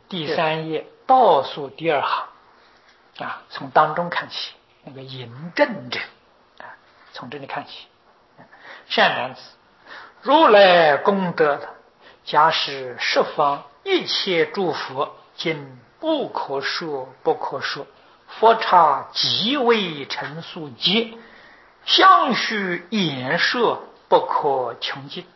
第3页倒数第2行从当中看起，那个嬴政者从这里看起。善男子，如来功德假使十方一切诸佛，今不可说不可说，佛刹即为陈述劫，相续演说不可穷尽。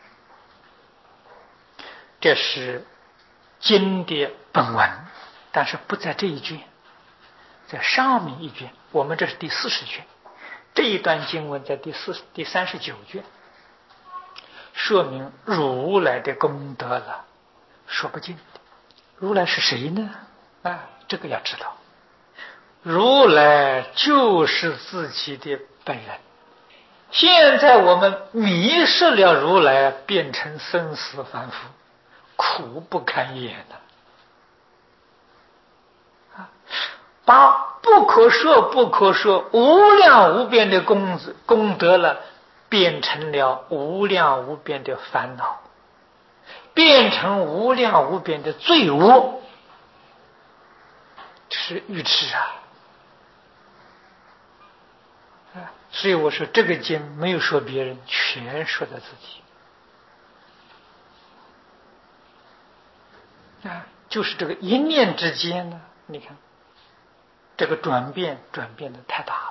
这是经的本文，但是不在这一卷，在上面一卷。我们这是第40卷，这一段经文在第39卷，说明如来的功德了，说不尽的。如来是谁呢？这个要知道，如来就是自己的本人。现在我们迷失了如来，变成生死凡夫，苦不堪言把不可说不可说无量无边的功德了，变成了无量无边的烦恼，变成无量无边的罪恶，这是愚痴所以我说这个经没有说别人，全说的自己就是这个一念之间呢，你看这个转变的太大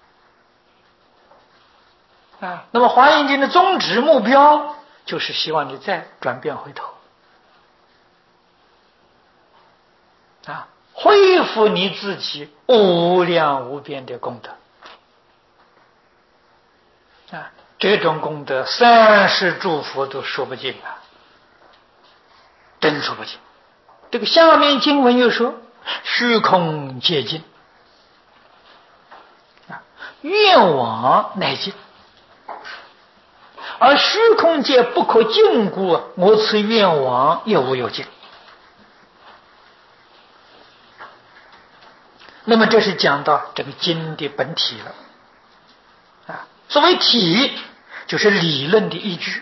了那么华严经的宗旨目标就是希望你再转变回头恢复你自己无量无边的功德这种功德30诸佛都说不尽真说不尽。这个下面经文又说虚空界尽愿往乃尽，而虚空界不可禁故，我此愿往也无有尽。那么这是讲到这个经的本体了所谓体就是理论的依据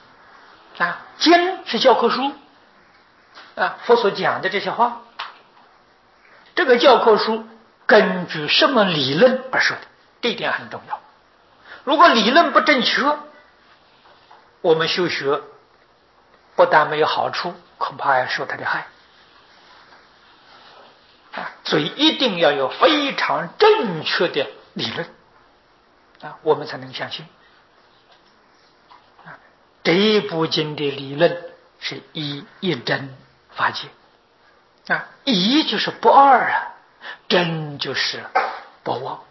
经是教科书佛所讲的这些话，这个教科书根据什么理论而说的，这一点很重要。如果理论不正确，我们修学不但没有好处，恐怕要受他的害所以一定要有非常正确的理论我们才能相信这一部经的理论是一真法界一就是不二真就是不妄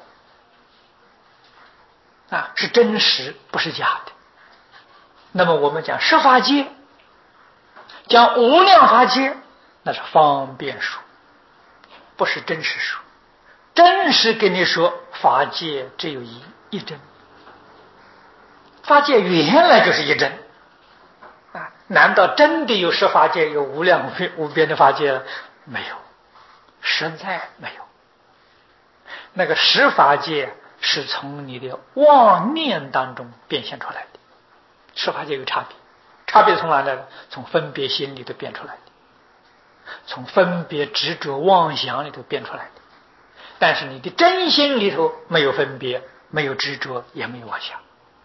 是真实不是假的。那么我们讲十法界，讲无量法界，那是方便说，不是真实说。真实跟你说法界只有一真，法界原来就是一真难道真的有十法界，有无量无边的法界？没有，实在没有。那个十法界是从你的妄念当中变现出来的，十法界有差别，差别从哪来的？从分别心里头变出来的，从分别执着妄想里头变出来的。但是你的真心里头没有分别，没有执着，也没有妄想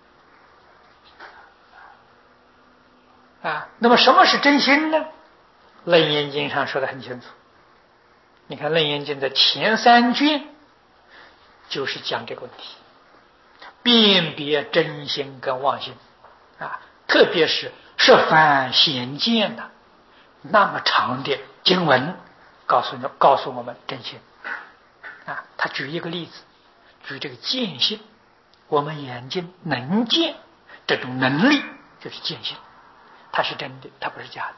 那么什么是真心呢？楞严经上说得很清楚，你看楞严经的前3卷就是讲这个问题，辨别真心跟妄心特别是十番显见那么长的经文告诉我们真心他举一个例子，举这个见性，我们眼睛能见，这种能力就是见性，它是真的，它不是假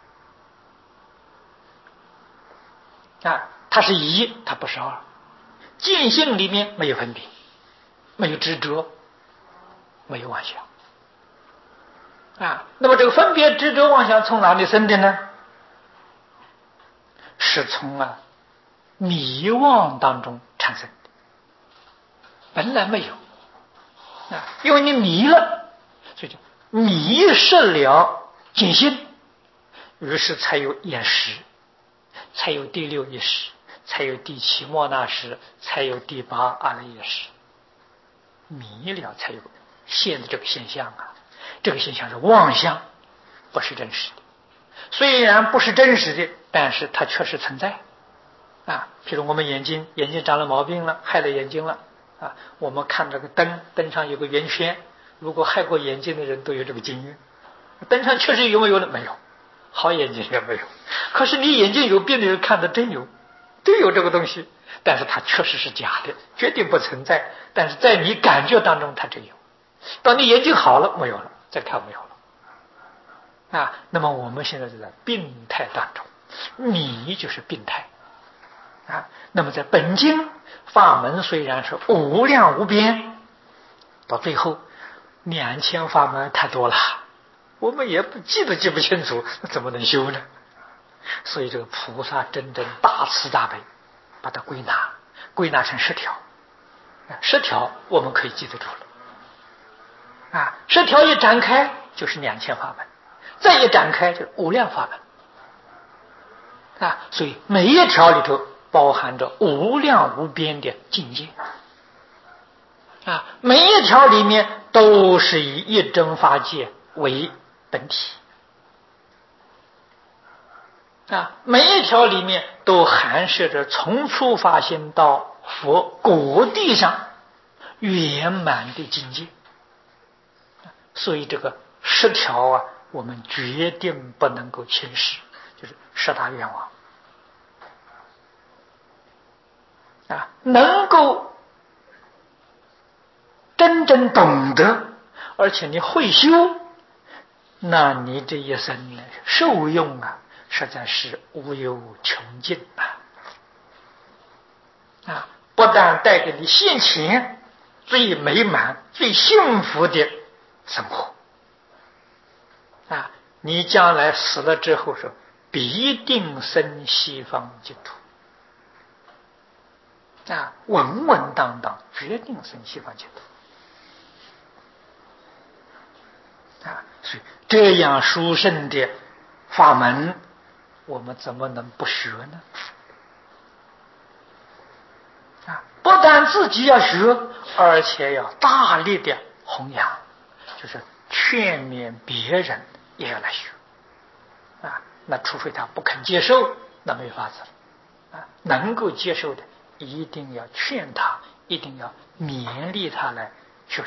的它是一，它不是二。见性里面没有分别，没有执着，没有妄想那么这个分别执着妄想从哪里生的呢？是从迷妄当中产生的，本来没有因为你迷了，所以就迷失了见性， 于是才有眼识，才有第六意识，才有第七莫那识，才有第八阿赖耶识。迷了才有现在这个现象啊！这个现象是妄相，不是真实的。虽然不是真实的，但是它确实存在啊。譬如我们眼睛长了毛病了，害了眼睛了啊。我们看这个灯上有个圆圈，如果害过眼睛的人都有这个经验。灯上确实有没有呢？没有，好眼睛也没有。可是你眼睛有病的人看的真有，都有这个东西，但是它确实是假的，绝对不存在。但是在你感觉当中它真有。当你眼睛好了，没有了，再看没有了啊。那么我们现在就在病态当中，迷就是病态啊。那么在本经法门虽然是无量无边，到最后2000法门太多了，我们也记不清楚，怎么能修呢？所以这个菩萨真正大慈大悲，把它归纳成10条，10条我们可以记得住了啊。10条一展开就是2000法门，再一展开就是无量法门啊。所以每一条里头包含着无量无边的境界啊，每一条里面都是以一真法界为本体啊，每一条里面都含摄着从初发心到佛果地上圆满的境界。所以这个10条啊，我们决定不能够轻视，就是10大愿望啊，能够真正懂得，而且你会修，那你这一生呢受用啊，实在是无有穷尽啊！不但带给你现前最美满、最幸福的生活啊，你将来死了之后说必定生西方净土啊，稳稳当当，决定生西方净土啊！所以这样殊胜的法门，我们怎么能不学呢？啊，不但自己要学，而且要大力的弘扬，就是劝勉别人也要来学啊。那除非他不肯接受，那没法子了啊。能够接受的，一定要劝他，一定要勉励他来学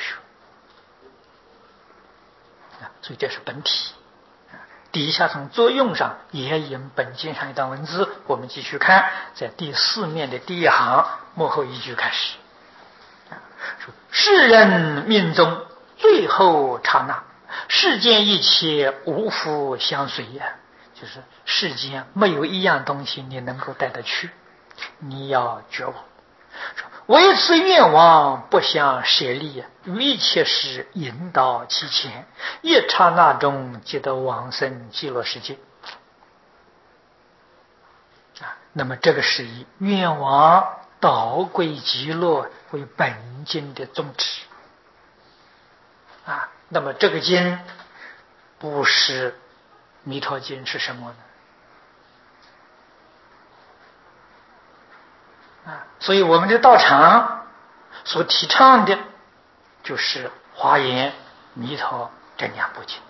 啊。所以这是本体。底下从作用上也引本经上一段文字，我们继续看，在第4面的第1行末后一句开始，说世人命中最后刹那，世间一切无复相随呀，就是世间没有一样东西你能够带得去，你要觉悟。唯此愿望不相舍利，于一切事引导其前，一刹那中即得往生极乐世界啊。那么这个是以愿望导归极乐为本经的宗旨啊。那么这个经不是弥陀经是什么呢？啊，所以我们的道场所提倡的就是华严弥陀这2部经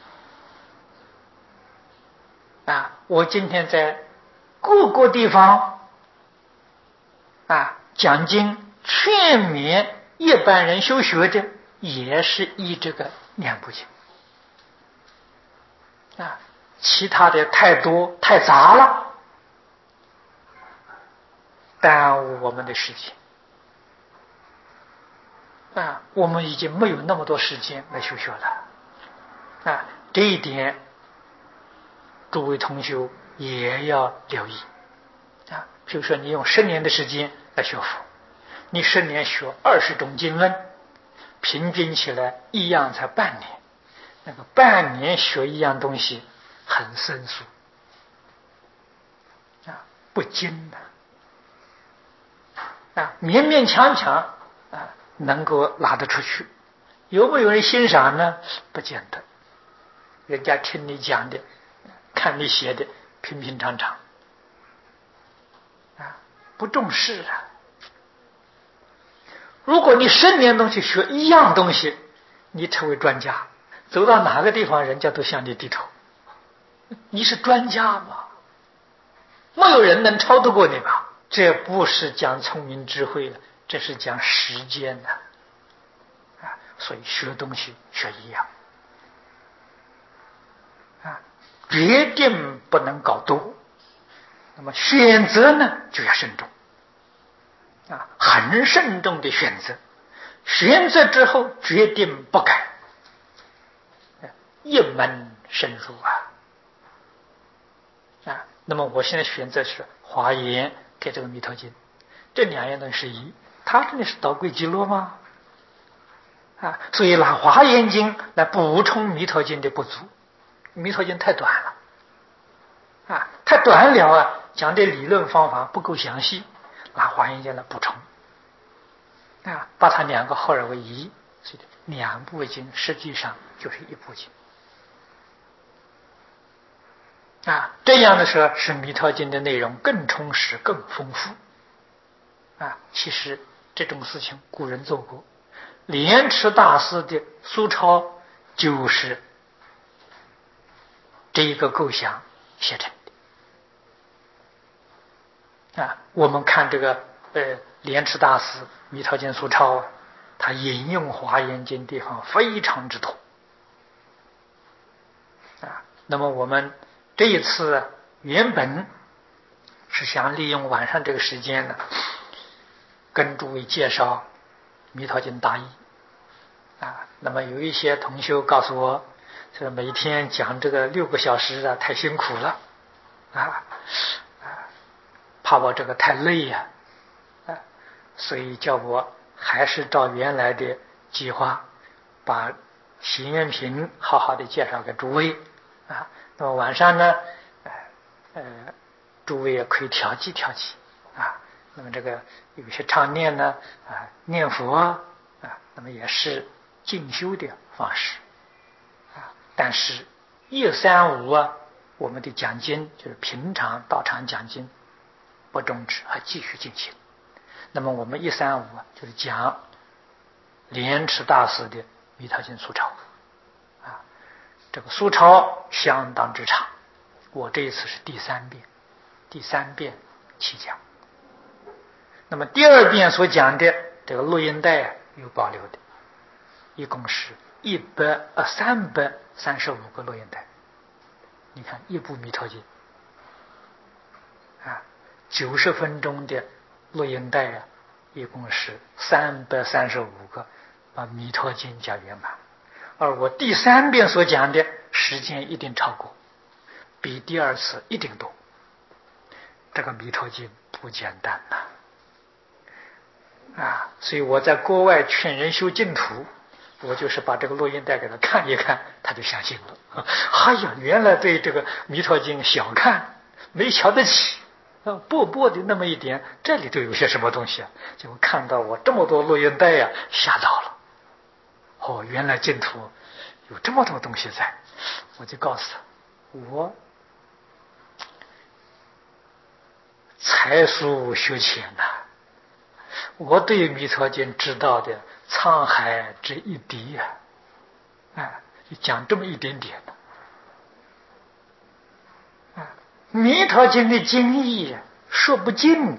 啊。我今天在各个地方啊讲经劝勉一般人修学的，也是依这个2部经啊，其他的太多太杂了，耽误我们的时间啊！我们已经没有那么多时间来修学了啊！这一点，诸位同学也要留意啊！比如说，你用10年的时间来学佛，你10年学20种经论，平均起来一样才半年，那个半年学一样东西很生疏啊，不精的。啊，勉勉强强啊，能够拿得出去，有没有人欣赏呢？不见得。人家听你讲的，看看你写的平平常常啊，不重视啊。如果你10年都去学一样东西，你成为专家，走到哪个地方人家都向你低头，你是专家吗？没有人能超得过你吧？这不是讲聪明智慧的，这是讲时间的啊。所以学东西学一样啊，决定不能搞多。那么选择呢，就要慎重啊，很慎重的选择。选择之后决定不改，一门深入啊。那么我现在选择是华严给这个弥陀经，这2样东西是一，他真的是导归极乐吗？啊，所以拿华严经来补充弥陀经的不足，弥陀经太短了啊，太短了啊，讲的理论方法不够详细，拿华严经来补充啊，把它2个合而为一，所以2部经实际上就是1部经啊。这样的时候使弥陀经的内容更充实、更丰富啊。其实这种事情古人做过，莲池大师的苏钞就是这一个构想写成的啊。我们看这个莲池大师弥陀经苏钞啊，他引用华严经地方非常之多啊。那么我们这一次原本是想利用晚上这个时间呢，跟诸位介绍弥陀经大义啊。那么有一些同修告诉我，这每天讲这个6个小时啊，太辛苦了啊，怕我这个太累呀啊，所以叫我还是照原来的计划，把行愿品好好的介绍给诸位啊。那么晚上呢，诸位也可以调剂调剂啊。那么这个有些唱念呢啊，念佛啊，那么也是进修的方式啊。但是1、3、5啊，我们的讲经就是平常道场讲经不终止，还继续进行。那么我们1、3、5啊，就是讲莲池大师的弥陀经苏钞啊。这个苏钞相当之长，我这一次是第3遍起讲。那么第2遍所讲的这个录音带啊，有保留的，一共是335个录音带。你看一部弥陀经啊，90分钟的录音带啊，一共是335个，把弥陀经讲圆满。而我第3遍所讲的时间一定超过，比第2次一定多。这个弥陀经不简单啊！所以我在国外劝人修净土，我就是把这个录音带给他看一看，他就相信了。哎呀，原来对这个弥陀经小看，没瞧得起薄薄的那么一点，这里头有些什么东西啊？结果看到我这么多录音带呀，吓到了。哦，原来净土有这么多东西在，我就告诉他，我才疏学浅呐，我对弥陀经知道的沧海之一滴呀，讲这么一点点的弥陀经的经义说不尽的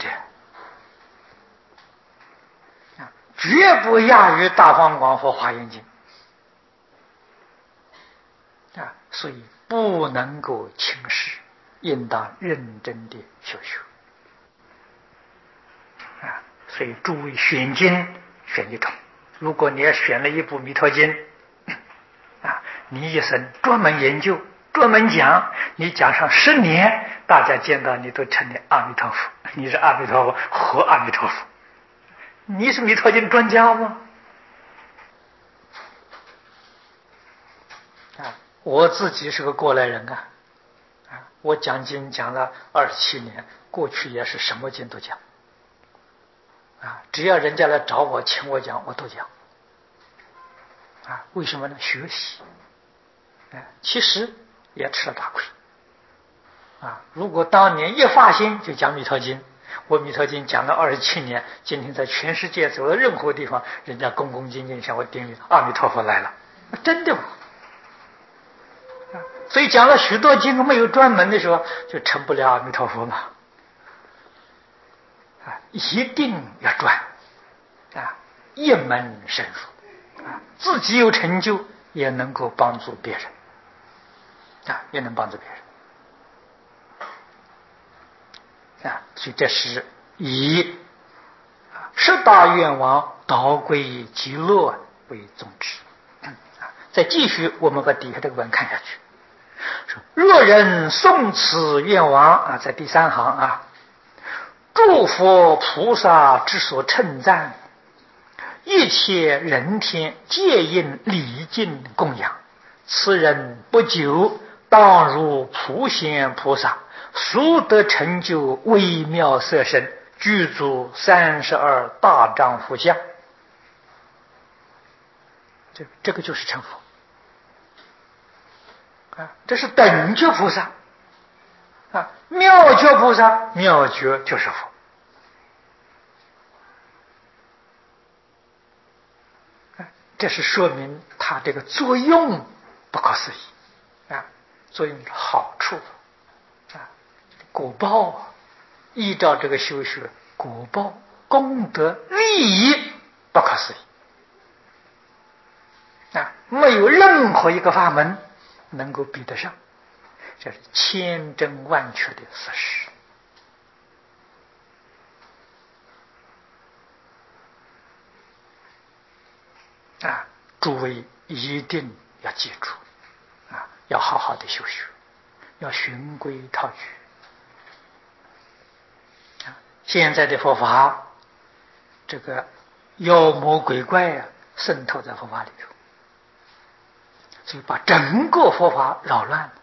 绝不亚于大方广佛华严经所以不能够轻视，应当认真的修修所以诸位选经选一种，如果你要选了一部弥陀经你一生专门研究专门讲，你讲上10年，大家见到你都称你阿弥陀佛，你是阿弥陀佛和阿弥陀佛，你是弥陀经专家吗？我自己是个过来人我讲经讲了27年，过去也是什么经都讲只要人家来找我请我讲，我都讲为什么呢？学习其实也吃了大亏如果当年一发心就讲《弥陀经》，我《弥陀经》讲了27年，今天在全世界走到任何地方，人家恭恭敬敬向我顶礼，阿弥陀佛来了，真的吗？所以讲了许多经，没有专门的时候，就成不了阿弥陀佛嘛。一定要专一门深入自己有成就，也能够帮助别人也能帮助别人所以这是以十大愿望导归极乐为宗旨。再继续，我们把底下这个文看下去。说若人诵此愿望在第3行诸佛菩萨之所称赞，一切人天皆应礼敬供养，此人不久当如普贤菩萨，速得成就微妙色身，具足32大丈夫相。这个就是成佛这是等觉菩萨妙觉菩萨，妙觉就是佛这是说明它这个作用不可思议作用好处果报依照这个修学，果报功德利益不可思议没有任何一个法门能够比得上，这是千真万确的事实诸位一定要记住要好好的修学，要循规蹈矩现在的佛法这个妖魔鬼怪渗透在佛法里头，所以把整个佛法扰乱了，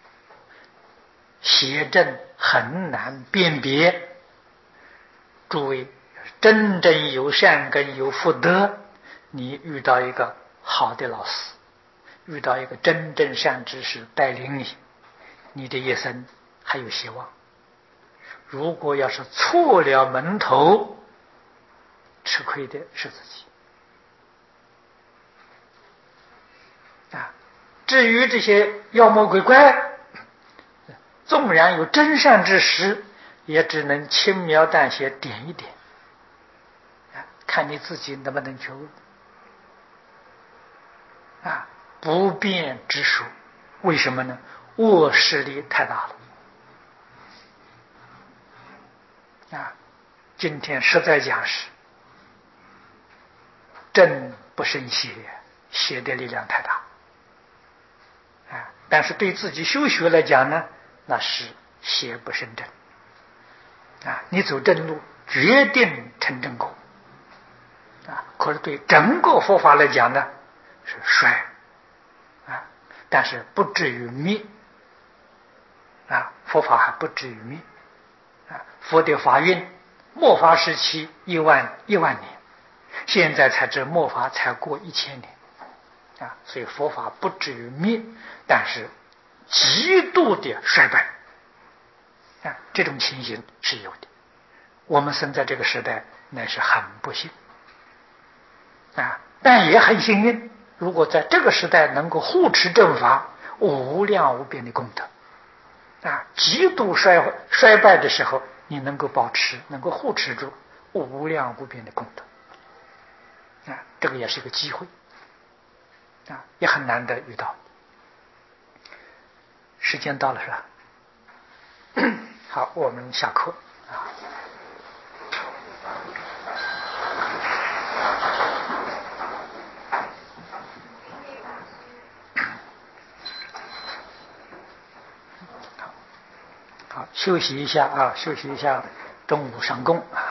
邪正很难辨别。诸位真正有善根有福德，你遇到一个好的老师，遇到一个真正善知识带领你，你的一生还有希望。如果要是错了门头，吃亏的是自己至于这些妖魔鬼怪，纵然有真善之识，也只能轻描淡写点一点看你自己能不能觉悟不便之数。为什么呢？恶势力太大了今天实在讲是正不胜邪，邪的力量太大但是对自己修学来讲呢，那是邪不胜正你走正路决定成正果可是对整个佛法来讲呢，是衰但是不至于灭佛法还不至于灭佛的法运末法时期1万年，现在才知末法才过1000年所以佛法不至于灭，但是极度的衰败这种情形是有的。我们生在这个时代乃是很不幸但也很幸运，如果在这个时代能够护持正法，无量无边的功德极度衰败的时候，你能够保持，能够护持住无量无边的功德这个也是一个机会也很难得遇到。时间到了是吧？好，我们下课好，休息一下休息一下，中午上供